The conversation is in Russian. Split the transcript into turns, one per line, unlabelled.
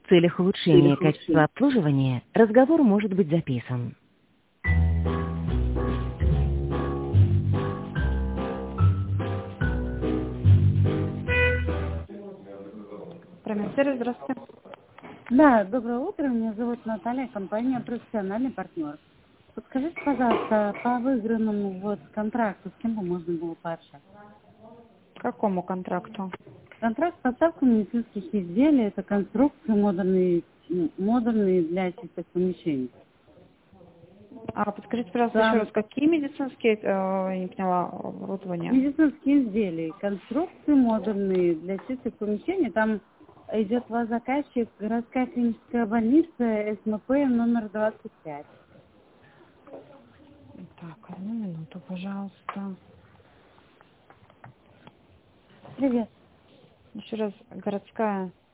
В целях улучшения качества обслуживания разговор может быть записан.
Проместеры, здравствуйте.
Да, доброе утро. Меня зовут Наталья, компания «Профессиональный партнер». Подскажите, пожалуйста, по выигранному контракту, с кем бы можно было пообщаться?
К какому контракту?
Контракт поставки медицинских изделий – это конструкции модульные для чистых помещений.
Подскажите, пожалуйста,
Там
еще раз, какие медицинские, я не поняла, оборудования?
медицинские изделия, конструкции модульные для чистых помещений. Там идет ваш заказчик, городская клиническая больница, СМП номер 25.
Так, одну минуту, пожалуйста.
Привет.
Еще раз, городская.